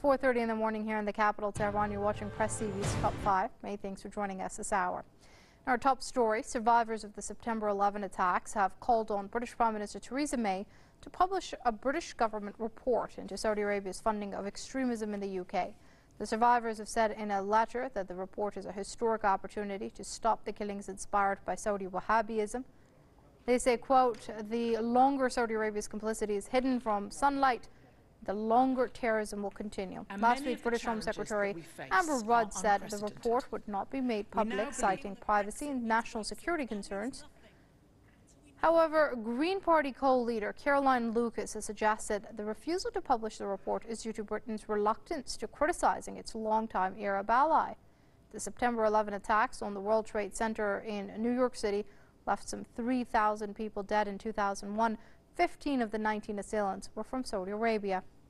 4:30 in the morning here in the capital, Tehran. You're watching Press TV's Top 5. Many thanks for joining us this hour. In our top story, survivors of the September 11 attacks have called on British Prime Minister Theresa May to publish a British government report into Saudi Arabia's funding of extremism in the UK. The survivors have said in a letter that the report is a historic opportunity to stop the killings inspired by Saudi Wahhabism. They say, quote, the longer Saudi Arabia's complicity is hidden from sunlight, the longer terrorism will continue. Last week, British Home Secretary Amber Rudd said the report would not be made public, citing privacy and national security concerns. However, Green Party co-leader Caroline Lucas has suggested the refusal to publish the report is due to Britain's reluctance to criticizing its longtime Arab ally. The September 11 attacks on the World Trade Center in New York City left some 3,000 people dead in 2001. 15 of the 19 assailants were from Saudi Arabia.